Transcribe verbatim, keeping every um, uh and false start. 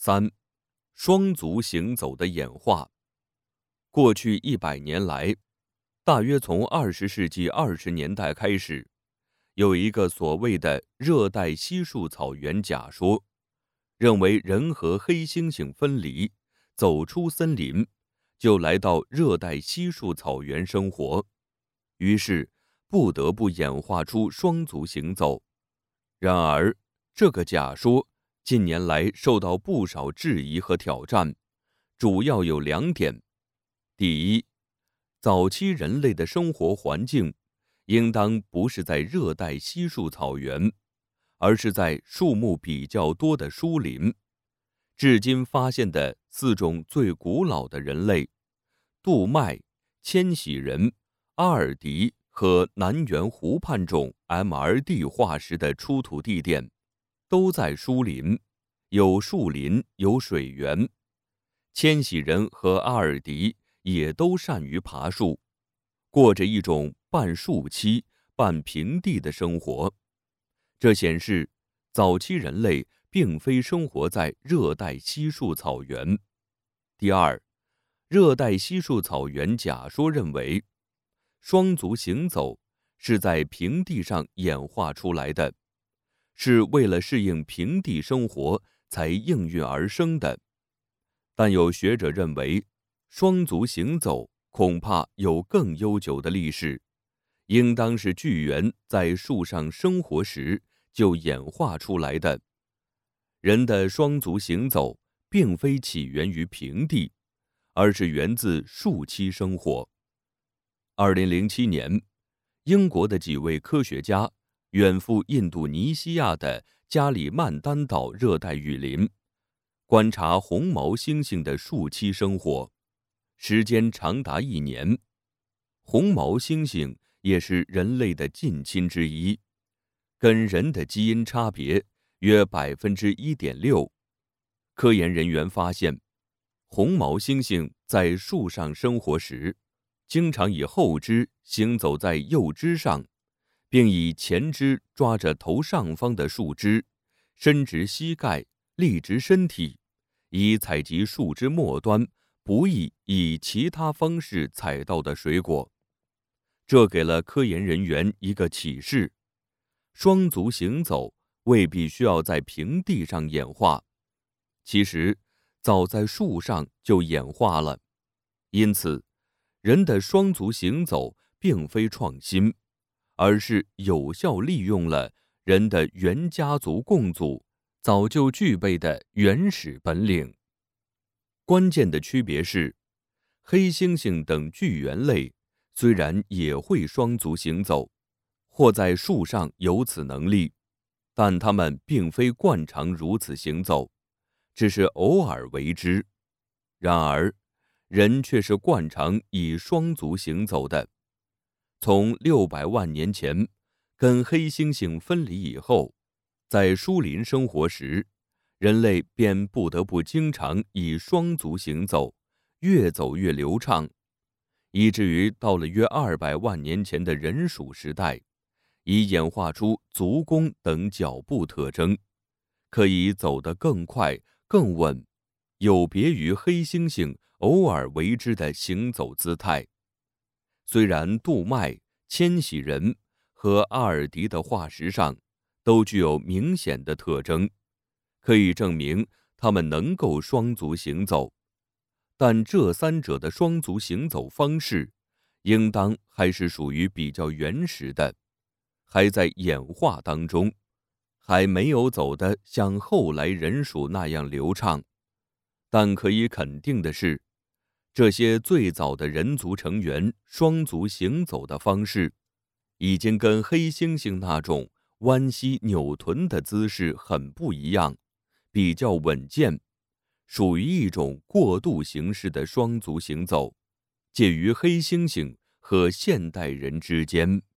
三、双足行走的演化。过去一百年来，大约从二十世纪二十年代开始，有一个所谓的热带稀树草原假说，认为人和黑猩猩分离，走出森林，就来到热带稀树草原生活，于是不得不演化出双足行走。然而，这个假说近年来受到不少质疑和挑战，主要有两点。第一，早期人类的生活环境应当不是在热带稀树草原，而是在树木比较多的疏林。至今发现的四种最古老的人类——杜麦、千禧人、阿尔迪和南缘湖畔种 M R D 化石的出土地点，都在疏林，有树林，有水源。千禧人和阿尔迪也都善于爬树，过着一种半树栖、半平地的生活。这显示，早期人类并非生活在热带稀树草原。第二，热带稀树草原假说认为，双足行走是在平地上演化出来的，是为了适应平地生活才应运而生的。但有学者认为，双足行走恐怕有更悠久的历史，应当是巨猿在树上生活时就演化出来的。人的双足行走并非起源于平地，而是源自树栖生活。二零零七年，英国的几位科学家远赴印度尼西亚的加里曼丹岛热带雨林，观察红毛猩猩的树栖生活，时间长达一年。红毛猩猩也是人类的近亲之一，跟人的基因差别约百分之一点六。科研人员发现，红毛猩猩在树上生活时，经常以后肢行走在右肢上，并以前肢抓着头上方的树枝，伸直膝盖，立直身体，以采集树枝末端不易以其他方式采到的水果。这给了科研人员一个启示：双足行走未必需要在平地上演化，其实早在树上就演化了。因此，人的双足行走并非创新，而是有效利用了人的原家族共祖早就具备的原始本领。关键的区别是，黑猩猩等巨猿类虽然也会双足行走，或在树上有此能力，但它们并非惯常如此行走，只是偶尔为之。然而，人却是惯常以双足行走的。从六百万年前跟黑猩猩分离以后，在树林生活时，人类便不得不经常以双足行走，越走越流畅，以至于到了约二百万年前的人属时代，已演化出足弓等脚步特征，可以走得更快更稳，有别于黑猩猩偶尔为之的行走姿态。虽然杜麦、千禧人和阿尔迪的化石上都具有明显的特征，可以证明他们能够双足行走，但这三者的双足行走方式应当还是属于比较原始的，还在演化当中，还没有走得像后来人属那样流畅。但可以肯定的是，这些最早的人族成员双足行走的方式，已经跟黑猩猩那种弯膝扭臀的姿势很不一样，比较稳健，属于一种过渡形式的双足行走，介于黑猩猩和现代人之间。